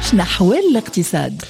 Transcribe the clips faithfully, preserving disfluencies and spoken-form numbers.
نحو الاقتصاد.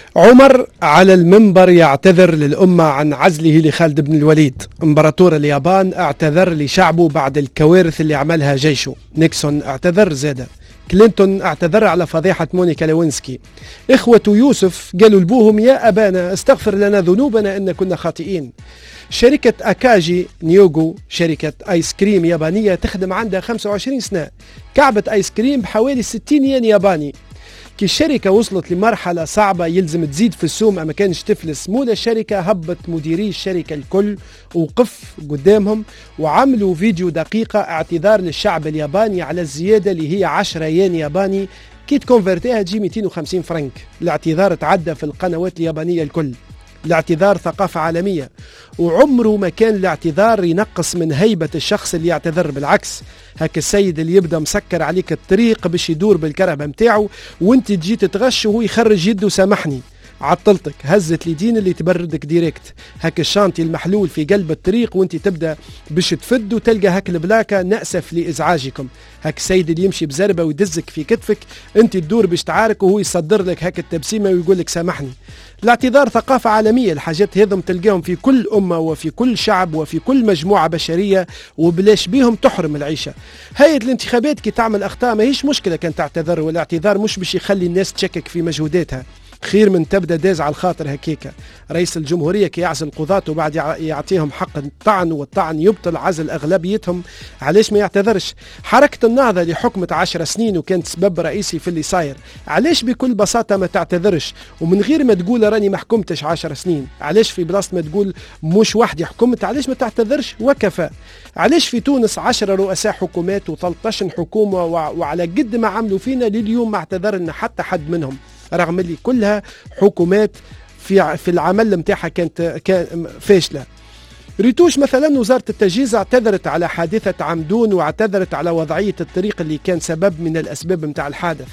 عمر على المنبر يعتذر للأمة عن عزله لخالد بن الوليد. امبراطور اليابان اعتذر لشعبه بعد الكوارث اللي عملها جيشه. نيكسون اعتذر زادة. كلينتون اعتذر على فضيحة مونيكا ليوينسكي. إخوة يوسف قالوا لبوهم يا أبانا استغفر لنا ذنوبنا إن كنا خاطئين. شركة أكاجي نيوغو شركة آيس كريم يابانية تخدم عندها خمسة وعشرين سنة. كعبة آيس كريم بحوالي ستين ين ياباني. كي الشركة وصلت لمرحلة صعبة يلزم تزيد في السوم ما كانش تفلس، مولا الشركة هبط مديري الشركة الكل ووقف قدامهم وعملوا فيديو دقيقة اعتذار للشعب الياباني على الزيادة اللي هي عشرة ين ياباني كي تكونفرتيها تجي مئتين وخمسين فرنك. الاعتذار تعدى في القنوات اليابانية الكل. الاعتذار ثقافة عالمية، وعمره ما كان الاعتذار ينقص من هيبة الشخص اللي يعتذر. بالعكس، هك السيد اللي يبدأ مسكر عليك الطريق باش يدور بالكرهبة متاعه وانت تجي تتغش وهو يخرج يده سامحني عطلتك، هزت اليدين اللي تبردك ديريكت. هك الشانتي المحلول في قلب الطريق وانت تبدأ باش تفد وتلقى هك البلاكة نأسف لإزعاجكم. هك السيد اللي يمشي بزربة ويدزك في كتفك انت تدور باش تعارك وهو يصدر لك هك التبسيمة ويقول لك سامحني. الاعتذار ثقافة عالمية، الحاجات هذم تلقاهم في كل أمة وفي كل شعب وفي كل مجموعة بشرية وبلاش بيهم تحرم العيشة. هيئة الانتخابات كي تعمل أخطاء ما هيش مشكلة كان تعتذر، والاعتذار مش باش يخلي الناس تشكك في مجهوداتها، خير من تبدا داز على الخاطر هكيكا. رئيس الجمهورية كي يعزل قضاة وبعد يعطيهم حق الطعن والطعن يبطل عزل أغلبيتهم، علاش ما يعتذرش؟ حركة النهضة اللي حكمت عشر سنين وكانت سبب رئيسي في اللي صاير، علاش بكل بساطة ما تعتذرش ومن غير ما تقول راني ما حكمتش عشر سنين؟ علاش في بلاصة ما تقول مش وحدي حكمت؟ علاش ما تعتذرش وكفى؟ علاش في تونس عشرة رؤساء حكومات وثلاثة عشر حكومة وعلى قد ما عملوا فينا لليوم ما اعتذرنا حتى حد منهم، رغم اللي كلها حكومات في في العمل متاعها كانت كان فاشله. ريتوش مثلا وزارة التجهيز اعتذرت على حادثة عمدون واعتذرت على وضعية الطريق اللي كان سبب من الأسباب متاع الحادث.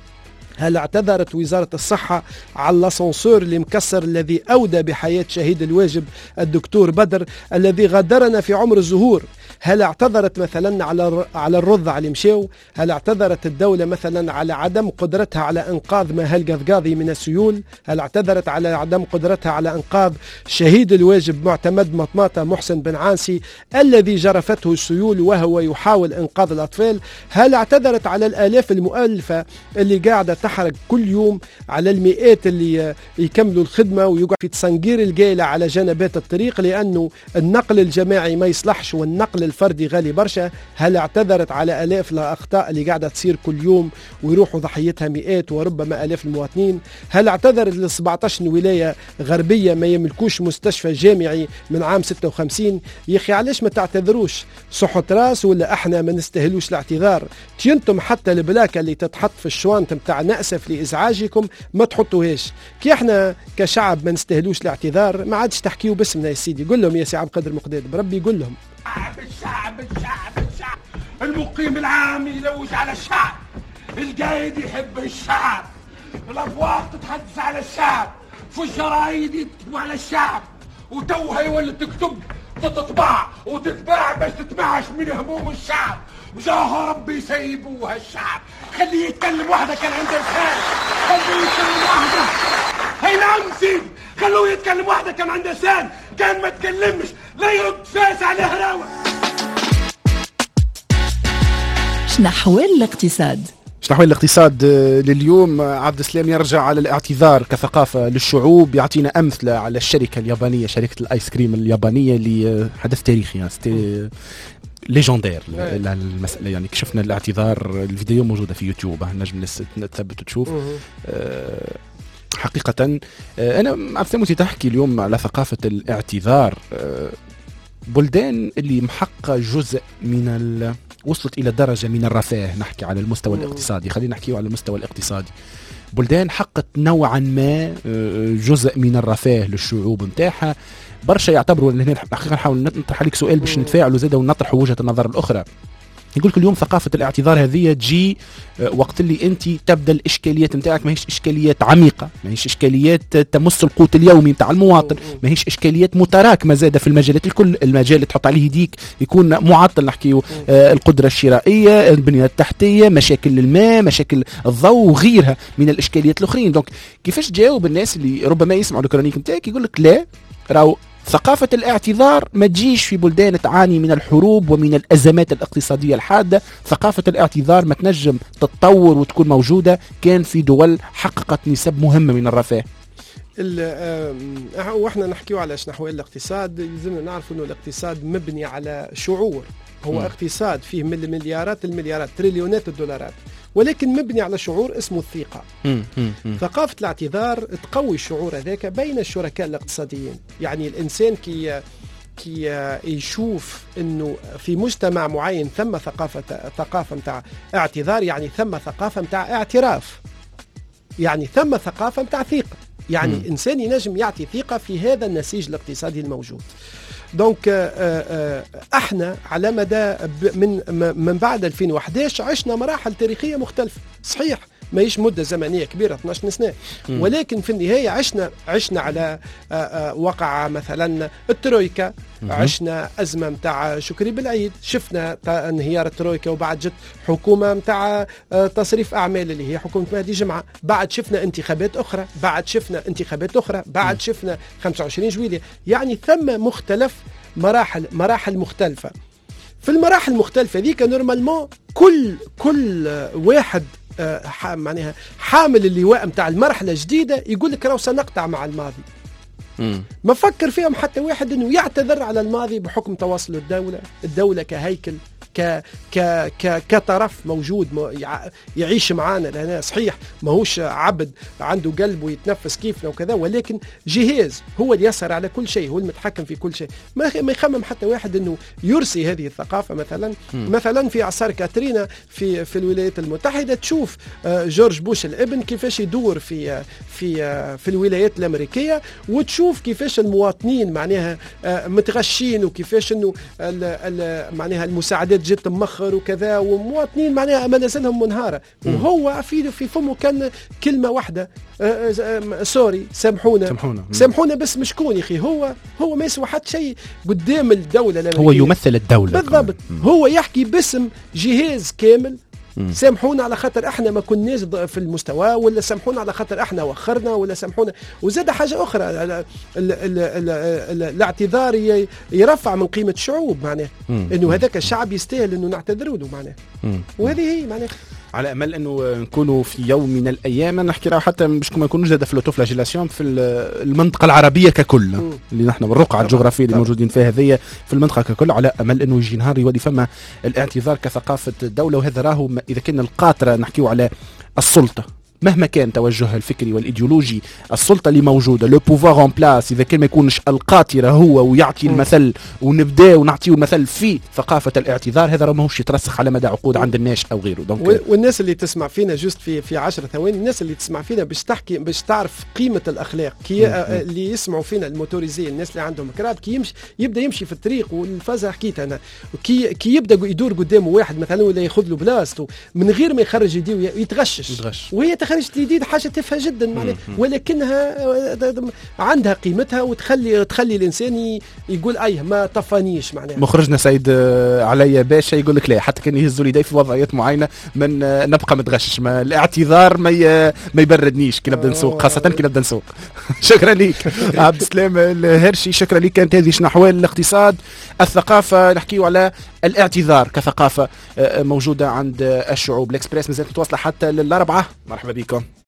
هل اعتذرت وزارة الصحة على الاسانسور اللي مكسر الذي أودى بحياة شهيد الواجب الدكتور بدر الذي غادرنا في عمر الزهور؟ هل اعتذرت مثلا على على الرضع اللي مشاو؟ هل اعتذرت الدولة مثلا على عدم قدرتها على إنقاذ ماهل قذقاضي من السيول؟ هل اعتذرت على عدم قدرتها على إنقاذ شهيد الواجب معتمد مطماطة محسن بن عانسي الذي جرفته السيول وهو يحاول إنقاذ الأطفال؟ هل اعتذرت على الآلاف المؤلفة اللي قاعدة تحرق كل يوم، على المئات اللي يكملوا الخدمة ويقع في تصنجير القيلة على جنبات الطريق لأنه النقل الجماعي ما يصلحش والنقل الفردي غالي برشا؟ هل اعتذرت على آلاف الأخطاء اللي قاعدة تصير كل يوم ويروحوا ضحيتها مئات وربما آلاف المواطنين؟ هل اعتذرت ل سبعة عشر ولاية غربية ما يملكوش مستشفى جامعي من عام ستة وخمسين؟ يا أخي علاش ما تعتذروش؟ صحة راس ولا احنا ما نستهلوش الاعتذار؟ تينتم حتى البلاكة اللي تتحط في الشوانت متاع نأسف لإزعاجكم ما تحطوهاش. كي احنا كشعب ما نستهلوش الاعتذار ما عادش تحكيوا باسمنا يا سيدي. قول لهم يا سي عبد القادر مقداد بربي قول لهم الشعب الشعب الشعب المقيم العام يلوج على الشعب، القايد يحب الشعب، الأفواق تتحدث على الشعب، في الجرايد يكتبوا على الشعب، وتوها يولي تكتب تطبع وتتباع باش تتبعش من هموم الشعب، وجاه ربي يسيبوها الشعب. خليه يتكلم وحده كان عنده لسان، خليه يتكلم وحده. هي نعم سيدي، خلوه يتكلم وحده كان عنده لسان، كان ما تكلمش لا يرد فاس على هراوة. نحو الاقتصاد. نحو الاقتصاد لليوم عبد السلام يرجع على الاعتذار كثقافة للشعوب، يعطينا أمثلة على الشركة اليابانية، شركة الآيس كريم اليابانية اللي حدث تاريخي يعني ليجندير المسألة. يعني كشفنا الاعتذار، الفيديو موجودة في يوتيوب نجم تثبت وتشوف. أه حقيقة أنا عبد السلام تحكي اليوم على ثقافة الاعتذار. أه بلدان اللي محقق جزء من ال وصلت إلى درجة من الرفاه، نحكي على المستوى الاقتصادي، خلينا نحكي على المستوى الاقتصادي. بلدان حققت نوعا ما جزء من الرفاه للشعوب متاعها. برشا يعتبروا ان هنا حقيقة نحاول نطرح عليك سؤال باش نتفاعلوا زاده ونطرحوا وجهة النظر الأخرى. يقول لك اليوم ثقافة الاعتذار هذه تجي وقت اللي انت تبدا الاشكاليات نتاعك ماهيش اشكاليات عميقة، ماهيش اشكاليات تمس القوت اليومي نتاع المواطن، ماهيش اشكاليات متراكمة زادة في المجالات الكل. المجال اللي تحط عليه يديك يكون معطل، نحكيو آه القدرة الشرائية، البنية التحتية، مشاكل الماء، مشاكل الضوء وغيرها من الاشكاليات الاخرين. دونك كيفاش تجاوب الناس اللي ربما يسمعوا الكرونيك نتاعك يقول لك لا راهو ثقافة الاعتذار ما تجيش في بلدان تعاني من الحروب ومن الأزمات الاقتصادية الحادة. ثقافة الاعتذار ما تنجم تتطور وتكون موجودة كان في دول حققت نسب مهمة من الرفاه. واحنا نحكيو على شنو الاقتصاد، لازمنا نعرف انه الاقتصاد مبني على شعور. هو م. اقتصاد فيه من المليارات المليارات تريليونات الدولارات، ولكن مبني على شعور اسمه الثقة. م. م. م. ثقافة الاعتذار تقوي الشعور هذاك بين الشركاء الاقتصاديين. يعني الإنسان كي كي يشوف انه في مجتمع معين ثم ثقافة ثقافة متاع اعتذار، يعني ثم ثقافة متاع اعتراف، يعني ثم ثقافة متاع ثقة. يعني م. إنسان ينجم يعطي ثقة في هذا النسيج الاقتصادي الموجود. دونك احنا على مدى من من بعد ألفين وأحد عشر عشنا مراحل تاريخية مختلفة، صحيح ماهيش مدة زمنية كبيرة اثناش سنة، ولكن في النهاية عشنا عشنا على وقع مثلا الترويكا، عشنا أزمة متاع شكري بالعيد، شفنا انهيار الترويكا وبعد جت حكومة متاع تصريف أعمال اللي هي حكومة مهدي جمعة، بعد شفنا انتخابات أخرى، بعد شفنا انتخابات أخرى، بعد شفنا خمسة وعشرين جويلية. يعني ثم مختلف مراحل مراحل مختلفة. في المراحل المختلفة ذيك نورمالمون كل كل واحد آه معناها حامل اللواء متاع المرحلة الجديدة يقول لك راهو سنقطع مع الماضي. مم. ما فكر فيهم حتى واحد انه يعتذر على الماضي بحكم تواصل الدولة، الدولة كهيكل ك ك ك كطرف موجود يعيش معانا لهنا، صحيح ماهوش عبد عنده قلب ويتنفس كيفنا وكذا، ولكن جهاز هو اللي يسهر على كل شيء، هو المتحكم في كل شيء. ما ما يخمم حتى واحد انه يرسي هذه الثقافة. مثلا م. مثلا في اعصار كاترينا في في الولايات المتحدة تشوف جورج بوش الابن كيفاش يدور في في في الولايات الامريكية، وتشوف كيفاش المواطنين معناها متغشين، وكيفاش انه معناها المساعدات جت مخر وكذا، ومواطنين معناها ما نزلهم منهارة، وهو في في فمه كان كلمة واحدة سوري سامحونا سامحونا, سامحونا بس مش كون يا اخي، هو هو ما يسوى حتى شيء قدام الدولة الأمريكية، هو يمثل الدولة بالضبط، هو يحكي باسم جهاز كامل. سامحونا على خاطر احنا ما كناش في المستوى، ولا سامحونا على خاطر احنا وخرنا، ولا سامحونا. وزاد حاجة أخرى، ال ال ال ال ال الاعتذار يرفع من قيمة الشعوب، معناه انه هذاك الشعب يستاهل انه نعتذروا له معناه. وهذه هي معناه على امل انه نكونوا في يوم من الايام نحكي راه حتى باش ما نكونوش زاد في لوتوفلاجيلاسيون في المنطقه العربيه ككل، م. اللي نحن بالرقعه الجغرافيه اللي موجودين فيها هذه في المنطقه ككل. على امل انه يجي نهار يولي فما الاعتذار كثقافه الدوله. وهذا راهو اذا كان القاطره نحكيو على السلطه مهما كان توجهها الفكري والايديولوجي، السلطه اللي موجوده لو بوفوار اون بلاس، اذا كان ما يكونش القاطره هو ويعطي المثل، ونبدا ونعطيه المثل في ثقافه الاعتذار، هذا راه ماهوش يترسخ على مدى عقود عند الناس او غيره. دونك والناس اللي تسمع فينا جوست في في عشر ثواني، الناس اللي تسمع فينا باش تحكي باش تعرف قيمه الاخلاق، كي اللي يسمعوا فينا الموتوريزي، الناس اللي عندهم كراب، كي يمشي يبدا يمشي في الطريق، والفازه حكيت انا، كي كي يبدا يدور قدامه واحد مثلا ولا ياخذ له بلاصته من غير ما يخرج يديه ويتغشش، يتغش. وهي تخرج اليدين حاجه تافهه جدا معناها، ولكنها عندها قيمتها، وتخلي تخلي الانسان يقول ايه ما طفانيش معناها. مخرجنا سيد علي باشا يقول لك لا، حتى كان يهزوا لي في وضعيات معينه من نبقى متغشش، ما الاعتذار ما ما يبردنيش كي نبدا نسوق، خاصه كي نبدا نسوق. شكرا لك عبد السلام الهرشي، شكرا لك. كانت هذه شنو احوال الاقتصاد الثقافه، نحكيو على الاعتذار كثقافه موجوده عند الشعوب. الاكسبريس مازالت متواصله حتى للاربعه. مرحبا بكم.